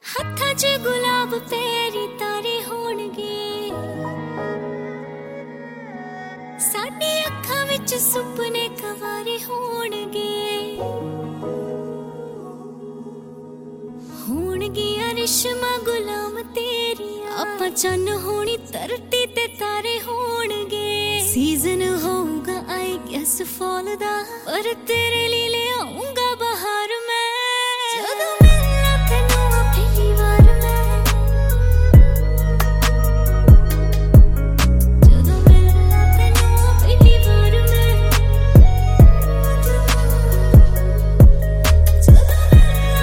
हत्थां च गुलाब पैरी तारे होणगे, साडी अखां विच सुपने कवारे होणगे, होणगियां रिश्मा गुलाम तेरियां, आपां चन्न होणी धरती ते तारे होणगे। सीजन होऊगा आई गैस फॉल दा, पर तेरे लिए ले आऊंगा बहार मैं। जदों मिलना तैनूं पहली बार मैं, जदों मिलना तैनूं पहली बार मैं, जदों मिलना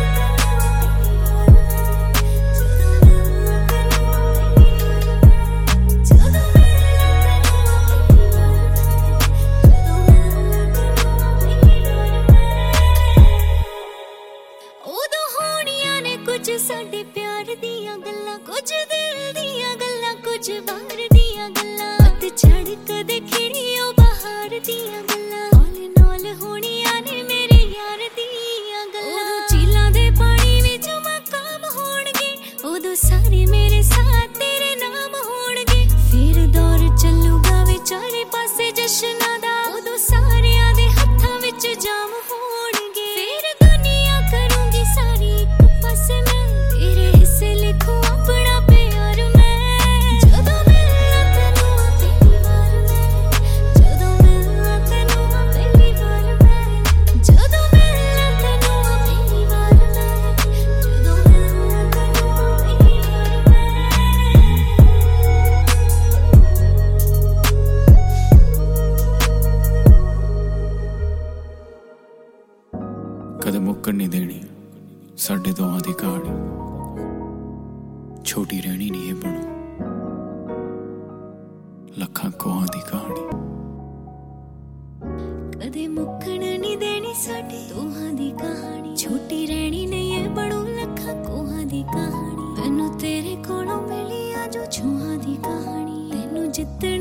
कुछ साडे प्यार दियां गल्लां, कुछ दिल दियां गल्लां, कुछ बाहर दियां गल्लां, अत छड़ कदे खिड़ियों बाहर दियां गल्लां, ऑल नॉल होणियां ने मेरे यार दियां गल्लां। उदों झीलां दे पानी विच मकाम होणगे, उदों सारे मेरे साथ तेरे नाम होणगे। फिर दौर चलूगा वे चारे पासे जश्नां दा, उदों सारियां दे हत्थां विच जाम होणगे। फिर दुनिया करूंगी सारी इक पासे मैं, तेरे हिस्से लिखूं अपना प्यार मैं। जदों मिलना तैनूं पहली बार मैं, जदों मिलना तैनूं पहली बार मैं, जदों मिलना तैनूं पहली बार मैं, जदों मिलना तैनूं पहली बार मैं। कदे मुक्कण नहीं देनी साडे दोहां दी कहानी, छोटी रहनी नहीं है बनो लखां कोहां दी कहानी। कदे मुक्कण नहीं देनी साडे दोहां दी कहानी, छोटी रहनी नहीं है बनो लखां कोहां दी कहानी। मैनू तेरे कोलों मिली आ जो छूहां दी कहानी, तैनू जित्तण